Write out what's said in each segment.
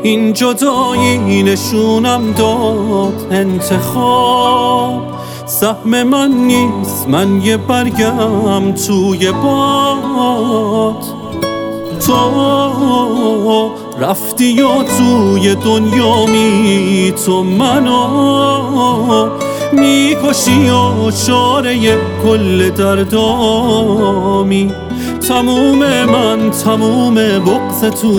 این جدایی نشونم داد انتخاب سهم من نیست، من یه برگم توی باد. تو رفتی و توی دنیا تو منو میکشی و چاره کل دردامی. تموم من تموم بغض تو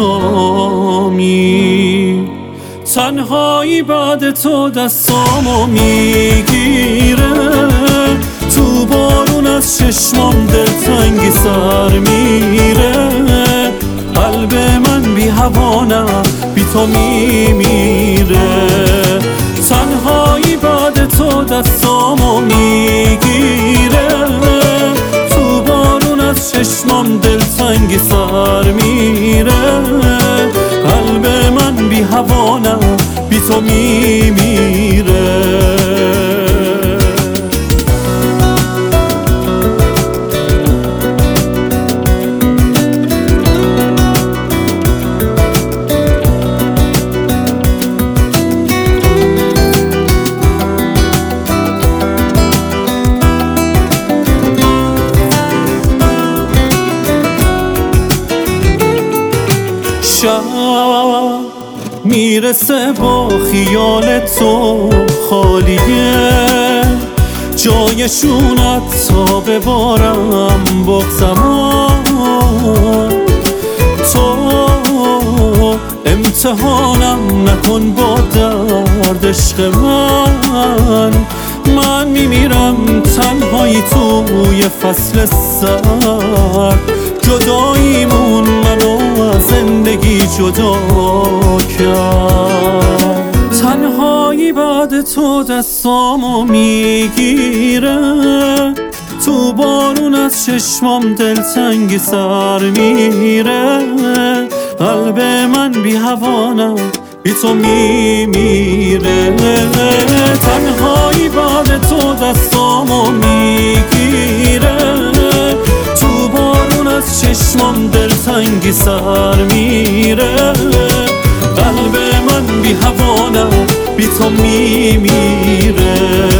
صدامی. تنهایی بعد تو دستامو میگیره، تو بارون از چشمام دلتنگی سر میره. قلب من بی هوانه بی تو میمیره. تنهایی بعد تو دستامو میگیره، تو بارون از چشمام دلتنگی سر میره. قلب من بی هوانه بی تو میمیره. شب میرسه با خیال تو خالیه، جایشونت تا ببارم بغضمو. تو امتحانم نکن با درد عشق من میمیرم تنهایی توی فصل سرد. جداییمون منو از زندگی جدا کرد. تنهایی بعد تو دستامو میگیره، تو بارون از چشمام دلتنگی سر میره. قلب من بی هوانه بی تو میمیره. تنهایی بعد تو دستامو میگیره، تو بارون از چشمام دلتنگی سر میره. قلب من بی هوانه بی تو میمیره.